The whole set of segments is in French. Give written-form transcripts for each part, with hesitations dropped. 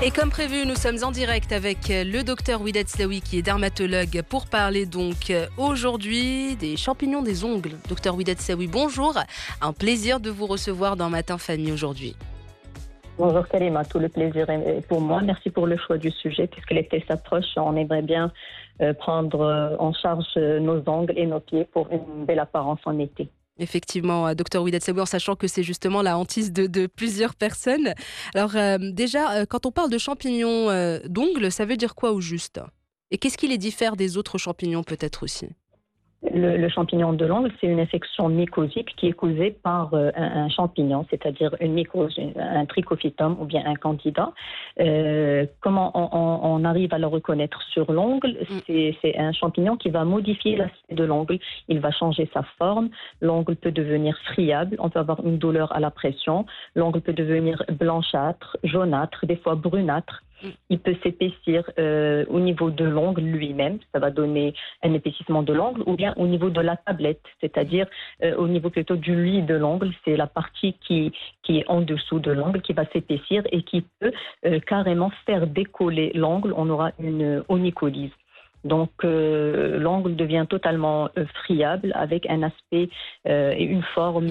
Et comme prévu, nous sommes en direct avec le docteur Ouidet Slaoui qui est dermatologue pour parler donc aujourd'hui des champignons des ongles. Docteur Ouidet Slaoui, bonjour. Un plaisir de vous recevoir dans Matin Famille aujourd'hui. Bonjour Kalima, tout le plaisir est pour moi. Merci pour le choix du sujet puisque l'été s'approche. On aimerait bien prendre en charge nos ongles et nos pieds pour une belle apparence en été. Effectivement, docteur Ouidet Slaoui, en sachant que c'est justement la hantise de plusieurs personnes. Alors déjà, quand on parle de champignons d'ongles, ça veut dire quoi au juste? Et qu'est-ce qui les diffère des autres champignons peut-être aussi? Le champignon de l'ongle, c'est une infection mycosique qui est causée par un champignon, c'est-à-dire une mycose, un trichophytum ou bien un candida. Comment on arrive à le reconnaître sur l'ongle? C'est un champignon qui va modifier l'aspect de l'ongle. Il va changer sa forme. L'ongle peut devenir friable. On peut avoir une douleur à la pression. L'ongle peut devenir blanchâtre, jaunâtre, des fois brunâtre. Il peut s'épaissir au niveau de l'ongle lui-même, ça va donner un épaississement de l'ongle, ou bien au niveau de la tablette, c'est-à-dire au niveau plutôt du lit de l'ongle, c'est la partie qui est en dessous de l'ongle qui va s'épaissir et qui peut carrément faire décoller l'ongle, on aura une onycholyse. Donc l'ongle devient totalement friable avec un aspect et une forme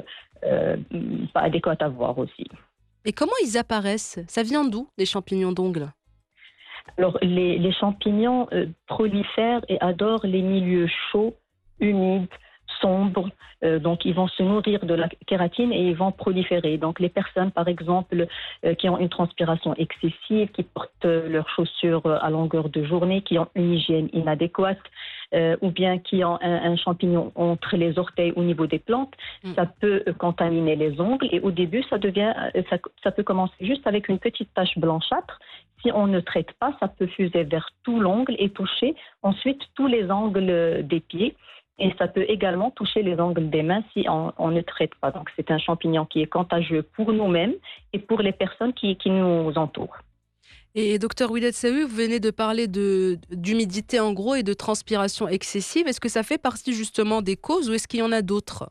pas adéquate à voir aussi. Et comment ils apparaissent? Ça vient d'où, les champignons d'ongles? Alors, les champignons prolifèrent et adorent les milieux chauds, humides, sombres. Donc, ils vont se nourrir de la kératine et ils vont proliférer. Donc, les personnes, par exemple, qui ont une transpiration excessive, qui portent leurs chaussures à longueur de journée, qui ont une hygiène inadéquate, ou bien qui ont un champignon entre les orteils au niveau des plantes, ça peut contaminer les ongles. Et au début, ça peut commencer juste avec une petite tache blanchâtre. Si on ne traite pas, ça peut fuser vers tout l'ongle et toucher ensuite tous les ongles des pieds. Et ça peut également toucher les ongles des mains si on ne traite pas. Donc, c'est un champignon qui est contagieux pour nous-mêmes et pour les personnes qui nous entourent. Et docteur Ouidet Slaoui, vous venez de parler d'humidité en gros et de transpiration excessive. Est-ce que ça fait partie justement des causes ou est-ce qu'il y en a d'autres?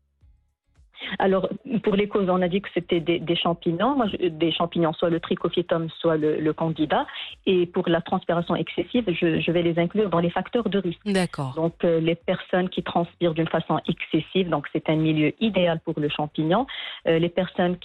Alors, pour les causes, on a dit que c'était des champignons, soit le trichophytum, soit le candida. Et pour la transpiration excessive, je vais les inclure dans les facteurs de risque. D'accord. Donc, les personnes qui transpirent d'une façon excessive, donc c'est un milieu idéal pour le champignon. Les personnes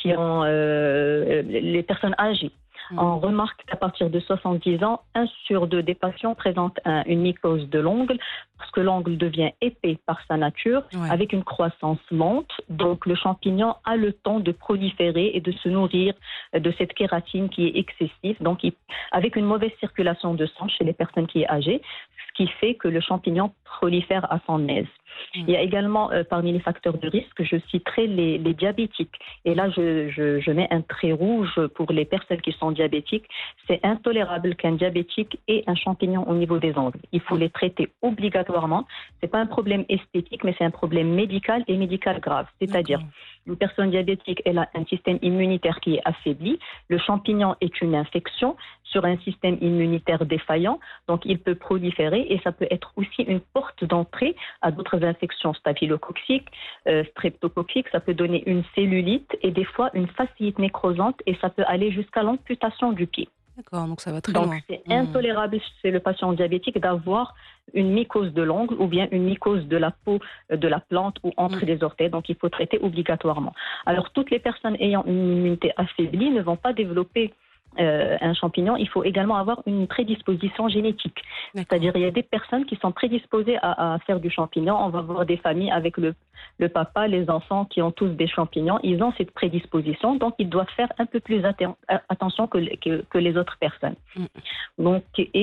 âgées. On remarque qu'à partir de 70 ans, 1 sur 2 des patients présentent une mycose de l'ongle parce que l'ongle devient épais par sa nature, avec une croissance lente. Donc, le champignon a le temps de proliférer et de se nourrir de cette kératine qui est excessive, donc avec une mauvaise circulation de sang chez les personnes qui sont âgées, ce qui fait que le champignon prolifère à son aise. Il y a également, parmi les facteurs de risque, je citerai les diabétiques. Et là, je mets un trait rouge pour les personnes qui sont diabétiques. C'est intolérable qu'un diabétique ait un champignon au niveau des ongles. Il faut les traiter obligatoirement. Ce n'est pas un problème esthétique, mais c'est un problème médical et médical grave. C'est-à-dire, une personne diabétique, elle a un système immunitaire qui est affaibli. Le champignon est une infection sur un système immunitaire défaillant. Donc, il peut proliférer et ça peut être aussi une porte d'entrée à d'autres infections staphylococciques, streptococciques. Ça peut donner une cellulite et des fois une fasciite nécrosante et ça peut aller jusqu'à l'amputation du pied. D'accord, donc ça va très loin. Donc, c'est intolérable chez le patient diabétique d'avoir une mycose de l'ongle ou bien une mycose de la peau de la plante ou entre les orteils. Donc, il faut traiter obligatoirement. Alors, toutes les personnes ayant une immunité affaiblie ne vont pas développer un champignon. Il faut également avoir une prédisposition génétique. C'est-à-dire, il y a des personnes qui sont prédisposées à faire du champignon. On va voir des familles avec le papa, les enfants qui ont tous des champignons. Ils ont cette prédisposition, donc ils doivent faire un peu plus attention que les autres personnes. Donc,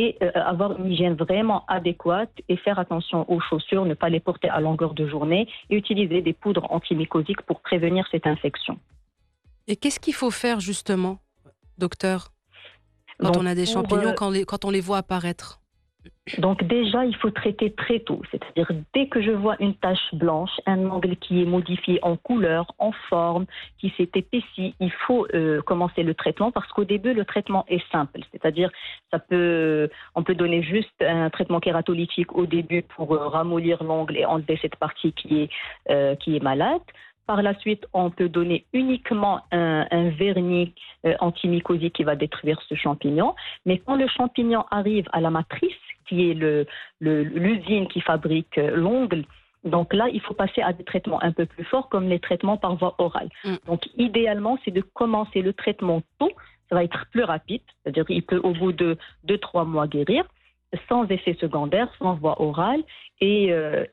avoir une hygiène vraiment adéquate et faire attention aux chaussures, ne pas les porter à longueur de journée et utiliser des poudres antimycosiques pour prévenir cette infection. Et qu'est-ce qu'il faut faire justement, docteur, quand on a des champignons, quand on les voit apparaître? Donc déjà, il faut traiter très tôt. C'est-à-dire, dès que je vois une tache blanche, un ongle qui est modifié en couleur, en forme, qui s'est épaissi, il faut commencer le traitement parce qu'au début, le traitement est simple. C'est-à-dire, on peut donner juste un traitement kératolytique au début pour ramollir l'ongle et enlever cette partie qui est malade. Par la suite, on peut donner uniquement un vernis antimycosique qui va détruire ce champignon. Mais quand le champignon arrive à la matrice, qui est l'usine qui fabrique l'ongle, donc là, il faut passer à des traitements un peu plus forts, comme les traitements par voie orale. Donc idéalement, c'est de commencer le traitement tôt. Ça va être plus rapide, c'est-à-dire qu'il peut au bout de 2-3 mois guérir, sans effet secondaire, sans voie orale, et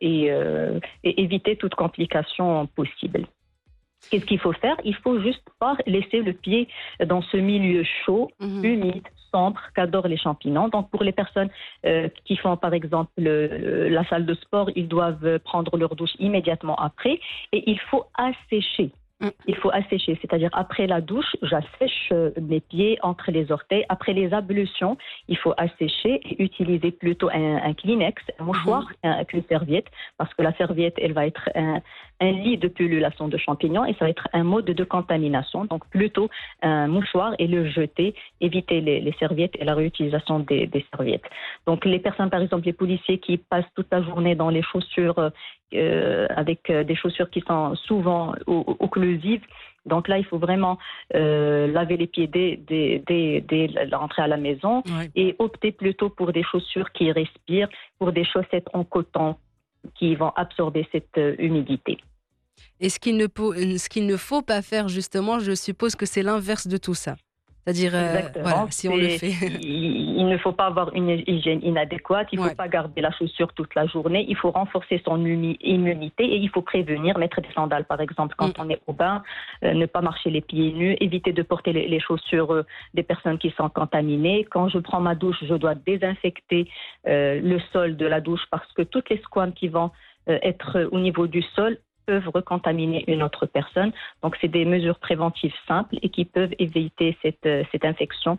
éviter toute complication possible. Qu'est-ce qu'il faut faire? Il faut juste pas laisser le pied dans ce milieu chaud, humide, sombre, qu'adorent les champignons. Donc, pour les personnes qui font, par exemple, la salle de sport, ils doivent prendre leur douche immédiatement après, et il faut assécher. Il faut assécher, c'est-à-dire après la douche, j'assèche mes pieds entre les orteils. Après les ablutions, il faut assécher et utiliser plutôt un Kleenex, un mouchoir, qu'une serviette, parce que la serviette, elle va être un lit de pullulation de champignons et ça va être un mode de contamination. Donc plutôt un mouchoir et le jeter, éviter les serviettes et la réutilisation des serviettes. Donc les personnes, par exemple, les policiers qui passent toute la journée dans les chaussures avec des chaussures qui sont souvent occlusives. Donc là, il faut vraiment laver les pieds dès l'entrée à la maison et opter plutôt pour des chaussures qui respirent, pour des chaussettes en coton qui vont absorber cette humidité. Et ce qu'il ne faut pas faire, justement, je suppose que c'est l'inverse de tout ça. C'est-à-dire, voilà, si on le fait. Il ne faut pas avoir une hygiène inadéquate, il ne faut pas garder la chaussure toute la journée, il faut renforcer son immunité et il faut prévenir, mettre des sandales par exemple quand on est au bain, ne pas marcher les pieds nus, éviter de porter les chaussures des personnes qui sont contaminées. Quand je prends ma douche, je dois désinfecter le sol de la douche parce que toutes les squames qui vont être au niveau du sol peuvent recontaminer une autre personne. Donc, c'est des mesures préventives simples et qui peuvent éviter cette infection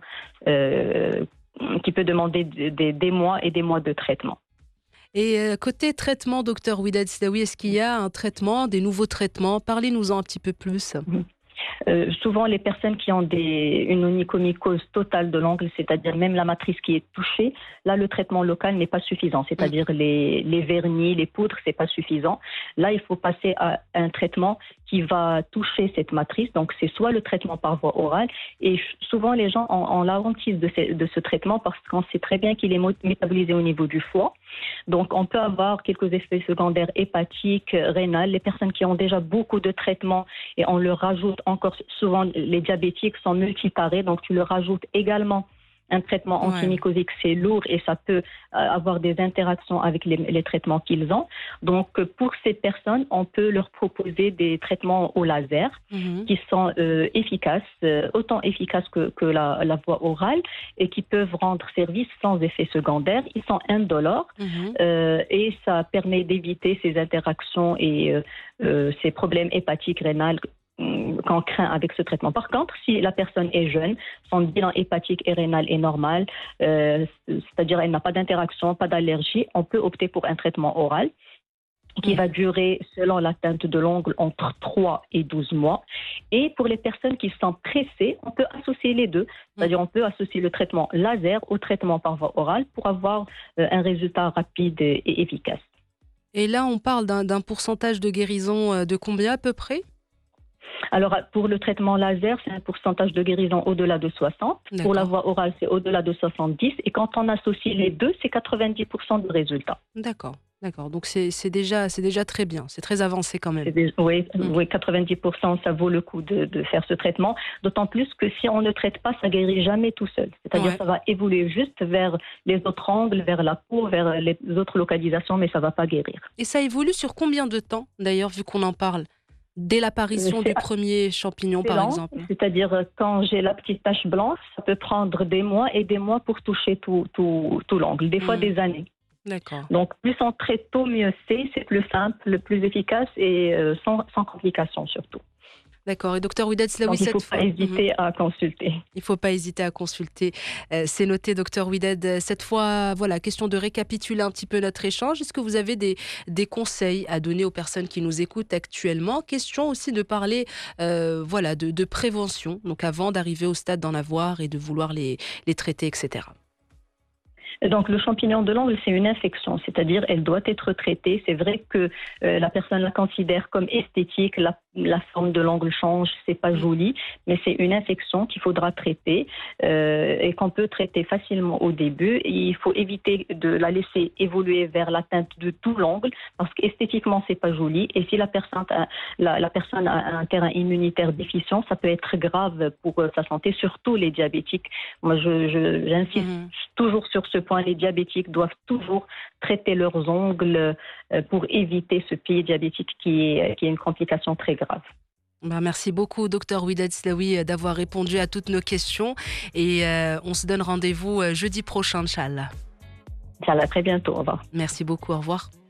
qui peut demander des mois et des mois de traitement. Et côté traitement, docteur Ouidad Sidaoui, est-ce qu'il y a un traitement, des nouveaux traitements? Parlez-nous-en un petit peu plus. Souvent, les personnes qui ont une onychomycose totale de l'ongle, c'est-à-dire même la matrice qui est touchée, là, le traitement local n'est pas suffisant. C'est-à-dire les vernis, les poudres, c'est pas suffisant. Là, il faut passer à un traitement qui va toucher cette matrice. Donc, c'est soit le traitement par voie orale, et souvent, les gens ont la hantise de ce traitement parce qu'on sait très bien qu'il est métabolisé au niveau du foie. Donc, on peut avoir quelques effets secondaires hépatiques, rénales. Les personnes qui ont déjà beaucoup de traitements et on leur rajoute encore, souvent les diabétiques sont multiparés, donc tu leur rajoutes également un traitement antimycosique, c'est lourd et ça peut avoir des interactions avec les traitements qu'ils ont. Donc, pour ces personnes, on peut leur proposer des traitements au laser qui sont efficaces, autant efficaces que la voie orale et qui peuvent rendre service sans effet secondaire. Ils sont indolores et ça permet d'éviter ces interactions et ces problèmes hépatiques, rénales qu'on craint avec ce traitement. Par contre, si la personne est jeune, son bilan hépatique et rénal est normal, c'est-à-dire elle n'a pas d'interaction, pas d'allergie, on peut opter pour un traitement oral qui va durer, selon la teinte de l'ongle, entre 3 et 12 mois. Et pour les personnes qui sont pressées, on peut associer les deux. C'est-à-dire on peut associer le traitement laser au traitement par voie orale pour avoir un résultat rapide et efficace. Et là, on parle d'un pourcentage de guérison de combien à peu près ? Alors, pour le traitement laser, c'est un pourcentage de guérison au-delà de 60. Pour la voie orale, c'est au-delà de 70. Et quand on associe les deux, c'est 90% de résultats. D'accord. Donc, c'est déjà très bien. C'est très avancé quand même. Oui, 90%, ça vaut le coup de faire ce traitement. D'autant plus que si on ne traite pas, ça ne guérit jamais tout seul. C'est-à-dire que ça va évoluer juste vers les autres angles, vers la peau, vers les autres localisations, mais ça ne va pas guérir. Et ça évolue sur combien de temps, d'ailleurs, vu qu'on en parle ? Dès l'apparition du premier champignon, par exemple. C'est-à-dire, quand j'ai la petite tache blanche, ça peut prendre des mois et des mois pour toucher tout l'ongle, des fois des années. D'accord. Donc, plus on traite tôt, mieux c'est plus simple, le plus efficace et sans complications surtout. D'accord. Et docteur Ouidad Sidaoui, il ne faut pas hésiter à consulter. Il ne faut pas hésiter à consulter. C'est noté, docteur Ouidad. Cette fois, voilà, question de récapituler un petit peu notre échange. Est-ce que vous avez des conseils à donner aux personnes qui nous écoutent actuellement ? Question aussi de parler de prévention, donc avant d'arriver au stade d'en avoir et de vouloir les traiter, etc. Donc, le champignon de l'ongle, c'est une infection, c'est-à-dire elle doit être traitée. C'est vrai que la personne la considère comme esthétique, la forme de l'ongle change, c'est pas joli, mais c'est une infection qu'il faudra traiter et qu'on peut traiter facilement au début. Et il faut éviter de la laisser évoluer vers l'atteinte de tout l'ongle parce qu'esthétiquement c'est pas joli. Et si la personne a un terrain immunitaire déficient, ça peut être grave pour sa santé, surtout les diabétiques. Moi, j'insiste toujours sur ce point. Les diabétiques doivent toujours traiter leurs ongles pour éviter ce pied diabétique qui est une complication très grave. Merci beaucoup, docteur Widad Slaoui, d'avoir répondu à toutes nos questions. Et on se donne rendez-vous jeudi prochain, Inch'Allah. Inch'Allah, à très bientôt. Au revoir. Merci beaucoup, au revoir.